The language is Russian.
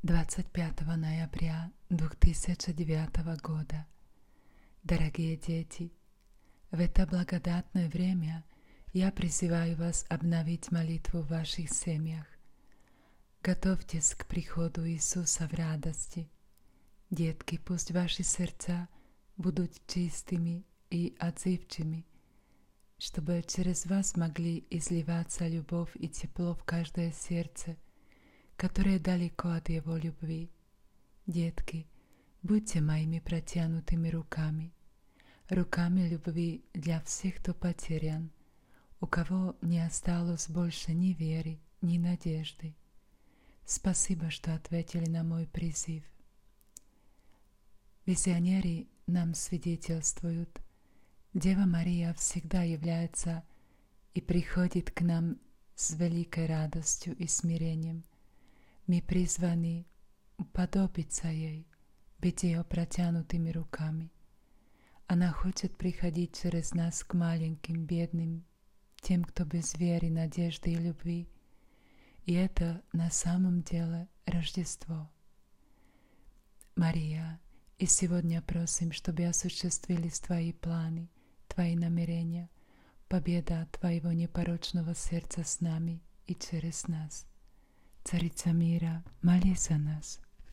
25 ноября 2009 года. Дорогие дети, в это благодатное время я призываю вас обновить молитву в ваших семьях. Готовьтесь к приходу Иисуса в радости. Детки, пусть ваши сердца будут чистыми и отзывчивыми, чтобы через вас могли изливаться любовь и тепло в каждое сердце, которое далеко от Его любви. Детки, будьте моими протянутыми руками, руками любви для всех, кто потерян, у кого не осталось больше ни веры, ни надежды. Спасибо, что ответили на мой призыв. Визионеры нам свидетельствуют, Дева Мария всегда является и приходит к нам с великой радостью и смирением. Мы призваны уподобиться ей, быть ее протянутыми руками. Она хочет приходить через нас к маленьким, бедным, тем, кто без веры, надежды и любви. И это на самом деле Рождество. Мария, и сегодня просим, чтобы осуществились Твои планы, Твои намерения, победа Твоего непорочного сердца с нами и через нас. Царица мира, молись за нас.